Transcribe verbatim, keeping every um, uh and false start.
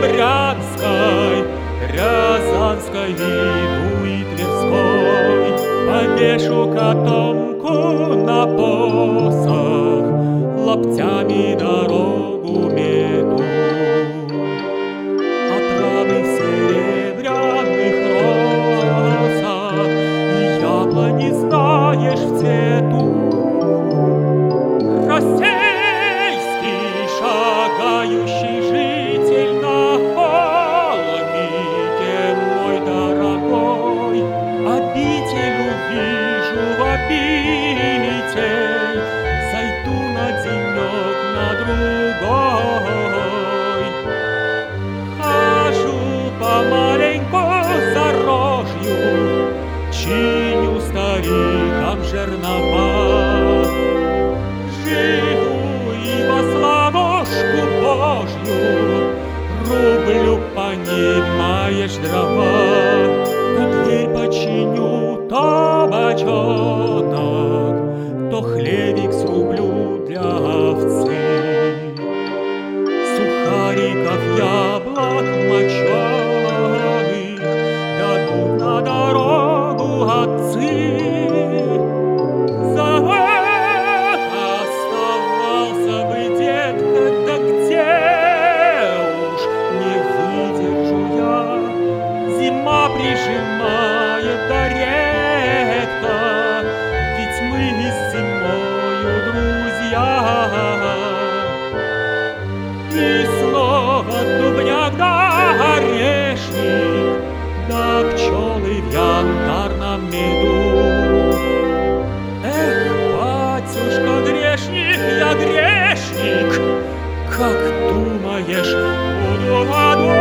Брянской, Рязанской, Виду и Тверской. Повешу котомку на посох, локтями дорогу мету. Отравы в серебряных росах, и яблони знаешь в цвету. Российский шагающий житель на холмике, мой дорогой, обитель увижу в обитель, зайду на денек, на другой. Хожу помаленьку за рожью, чиню старикам жернова. Живу и во славушку Божью рублю, понимаешь, дрова. То дверь починю, то бочонок, то хлебик срублю для овцы. Сухариков, яблок моченых дадут на дорогу отцы. Прижимает да редко, ведь мы с зимою друзья. И снова дубняк да орешник, да пчелы в янтарном меду. Эх, батюшка, грешник, я грешник, как думаешь, буду в аду.